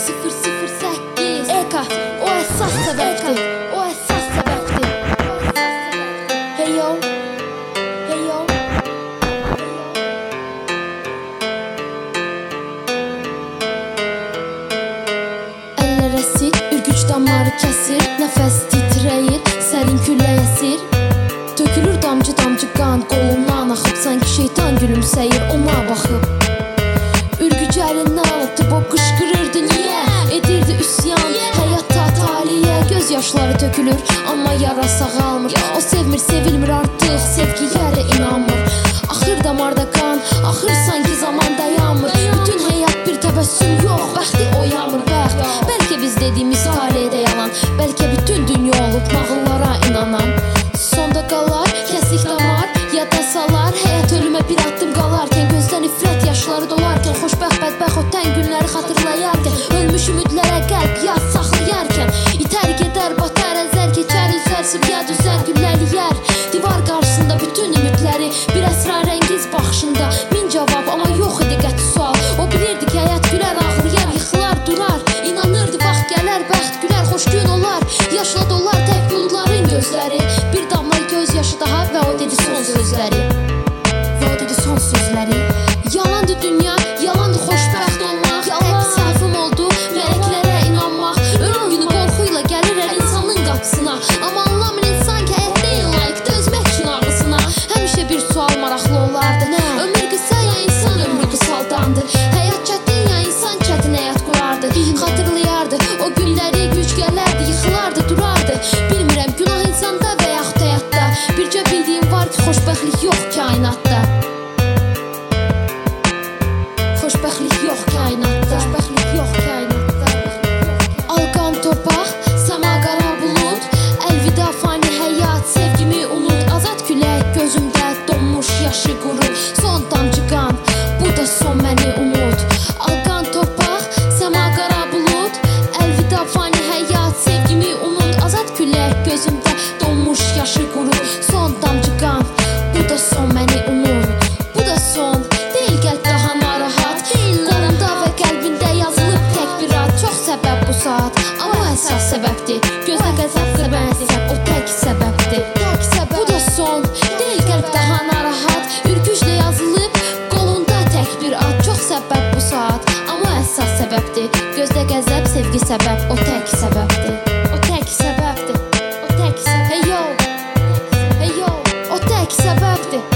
008 Eka, o əsas səbəbdir. O əsas səbəbdir. Hey yo, hey yo. Əllər əsir, ürgüc damarı kəsir, nəfəs titrəyir, sərin külək əsir. Tökülür damcı-damcı qan, qolumdan axıb, sanki şeytan gülümsəyir, ona baxıb. Ürgüc əlindən alıbdı, o qışqırırdı, niyə? Edirdi üsyan, həyatda taliyə, göz yaşları tökülür, amma yara sağalmır. O sevmir, sevilmir artıq, sevgilərə inanmır. Axır damarda qan, axır sanki zaman dayanmır. Bütün həyat bir təbəssüm yox, bəxti oyanmır, bəxt. Bəlkə biz dediyimiz taledə yalan, bəlkə bütün dünya olub nağıllara inanan. Sonda qalar, kəsik damar, yada salar, həyat ölümə bir addım qalarkən, gözdən nifrət yaşları dolarkən, xoşbəxt bədbəxt o tən günləri xatırlayarkən, ölmüş ümidlərə qəlb yaz saxlayarkən, itər gedər, batar, əzər, keçər, üzər, sıbyad üzər, gülləliyər. Divar qarşısında bütün ümidləri, bir əsrarəngiz baxışında, min cavab, amma yox idi qəti sual. O bilirdi ki, həyat gülər, ağlayar, yıxılar, durar. İnanırdı, vaxt gələr, bəxt gülər, xoş gün olar. Yaşla dolar tək buludların gözləri, bir damla göz yaşı daha və o dedi son sözləri. Və o dedi son sözləri. Yalandı dünya, yalandı xoşbəxt olmaq. Tək səhvim oldu, mələklərə inanmaq. Ölüm günü qorxuyla gəlir hər insanın qapısına. Amma anlamır insan ki, həyat deyil layiqdir özmək üçün ağrısına. Həmişə bir sual maraqlı olardı. Ömür qısa ya insan ömrü qısaldandı. Həyat çətin ya insan çətin həyat qurardı. Xatırlayardı, o günləri güc gələrdi, yıxılardı, durardı. Bilmirəm, günah insanda və yaxud həyatda. Bircə bildiyim var ki, xoşbəxtlik yox kainatda. Xoşbəxtlik yox kainatda. Xoşbəxtlik yox kainatda. Alqan torpaq, səma qara bulud, əlvida fani həyat, sevgimi unut. Azad külək gözümdə donmuş yaşı qurur, son damcı qan, bu da son məni umut. Alqan torpaq, səma qara bulud, əlvida fani həyat, sevgimi unut. Azad külək gözümdə donmuş yaşı qurur, son damcı qan, bu da son məni umut. Bu da son, deyil qəlb daha narahat, qolunda və qəlbində yazılıb tək bir ad. Çox səbəb bu saat, amma əsas səbəbdir. Gözdə qəzəb qəbənsəb, o tək səbəbdir. Bu da son, deyil qəlb daha narahat, ürgüclə yazılıb qolunda tək bir ad. Çox səbəb bu saat, amma əsas səbəbdir. Gözdə qəzəb, sevgi səbəb, o tək səbəbdir. O tək səbəbdir. O tək səbəbdir. Hey yo, hey yo, o tək səbəbdir.